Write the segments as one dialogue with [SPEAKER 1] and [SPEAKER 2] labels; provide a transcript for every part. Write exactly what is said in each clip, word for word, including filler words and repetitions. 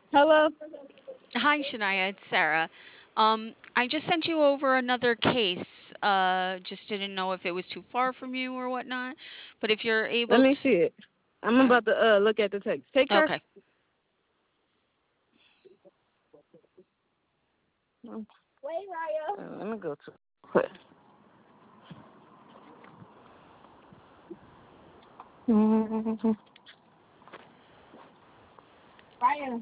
[SPEAKER 1] Hello.
[SPEAKER 2] Hi, Shania. It's Sarah. Um, I just sent you over another case. Uh, just didn't know if it was too far from you or whatnot. But if you're
[SPEAKER 1] Let
[SPEAKER 2] able
[SPEAKER 1] me
[SPEAKER 2] to,
[SPEAKER 1] see it. I'm
[SPEAKER 2] uh,
[SPEAKER 1] about to uh look at the text. Take her.
[SPEAKER 2] okay.
[SPEAKER 1] Wait, Raya. Uh, let me go to. Quick. Mhm. Raya.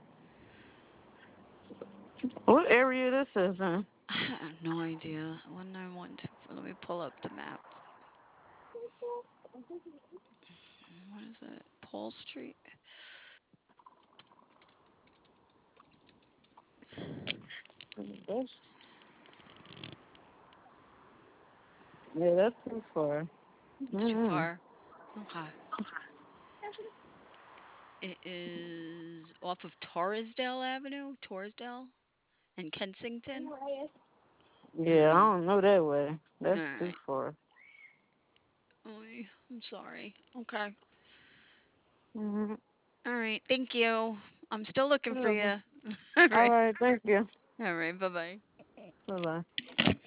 [SPEAKER 1] What area this is in?
[SPEAKER 2] I have no idea. One nine one two. Let me pull up the map. What is it? Paul Street.
[SPEAKER 1] That's, yeah, that's too far.
[SPEAKER 2] It's too
[SPEAKER 1] Mm-hmm.
[SPEAKER 2] far. Okay. It is off of Torresdale Avenue, Torresdale and Kensington. All
[SPEAKER 1] Yeah, I
[SPEAKER 2] right.
[SPEAKER 1] don't know that way.
[SPEAKER 2] All
[SPEAKER 1] That's too
[SPEAKER 2] right.
[SPEAKER 1] far.
[SPEAKER 2] Oy, I'm sorry. Okay.
[SPEAKER 1] Mm-hmm.
[SPEAKER 2] All right. Thank you. I'm still looking for you. All
[SPEAKER 1] All
[SPEAKER 2] right.
[SPEAKER 1] right, thank you.
[SPEAKER 2] All right. Bye bye.
[SPEAKER 1] Bye bye.